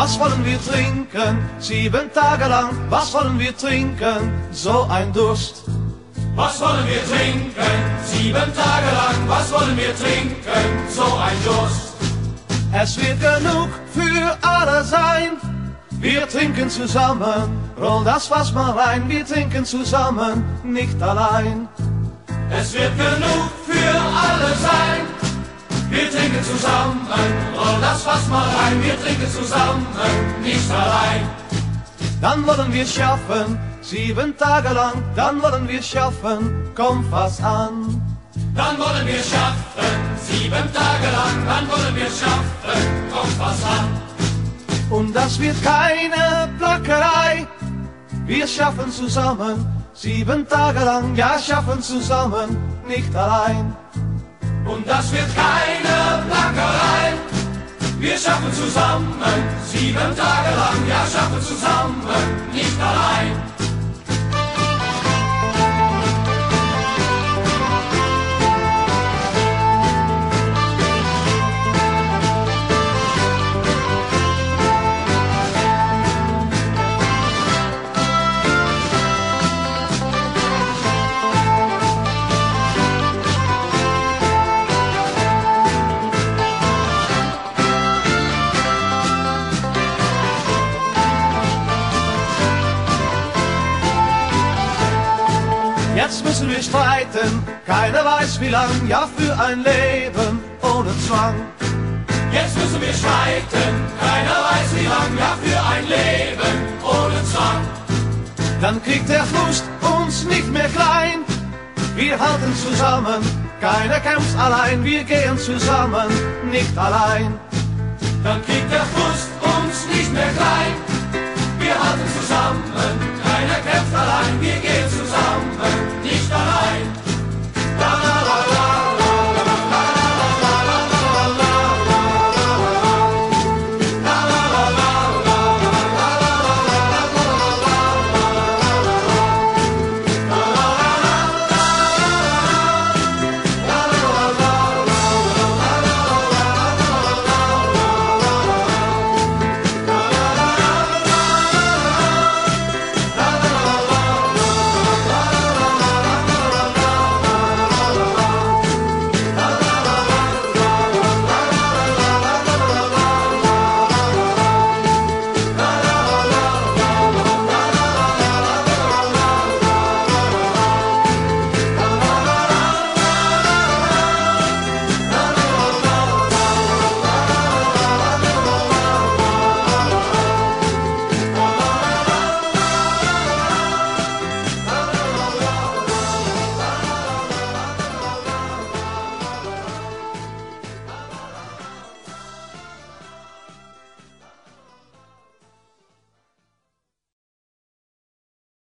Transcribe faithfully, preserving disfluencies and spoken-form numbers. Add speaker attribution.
Speaker 1: Was wollen wir trinken? Sieben Tage lang, was wollen wir trinken? So ein Durst.
Speaker 2: Was wollen wir trinken? Sieben Tage lang, was wollen wir trinken? So ein Durst.
Speaker 1: Es wird genug für alle sein. Wir trinken zusammen, roll das Fass mal rein. Wir trinken zusammen, nicht allein.
Speaker 2: Es wird genug für alle sein. Wir trinken zusammen, roll das Fass mal rein. Wir trinken zusammen, nicht allein.
Speaker 1: Dann wollen wir schaffen, sieben Tage lang. Dann wollen wir schaffen, komm fast an.
Speaker 2: Dann wollen wir schaffen, sieben Tage lang. Dann wollen wir schaffen, komm fast an.
Speaker 1: Und das wird keine Plackerei. Wir schaffen zusammen, sieben Tage lang. Ja, schaffen zusammen, nicht allein.
Speaker 2: Und das wird keine Plackerei. Wir schaffen zusammen, sieben Tage lang. Ja, schaffen zusammen, nicht allein.
Speaker 1: Jetzt müssen wir streiten, keiner weiß wie lang, ja für ein Leben ohne Zwang.
Speaker 2: Jetzt müssen wir streiten, keiner weiß wie lang, ja für ein Leben ohne Zwang.
Speaker 1: Dann kriegt der Frust uns nicht mehr klein, wir halten zusammen, keiner kämpft allein, wir gehen zusammen, nicht allein.
Speaker 2: Dann kriegt der Frust uns nicht mehr klein, wir halten zusammen, keiner kämpft allein, wir gehen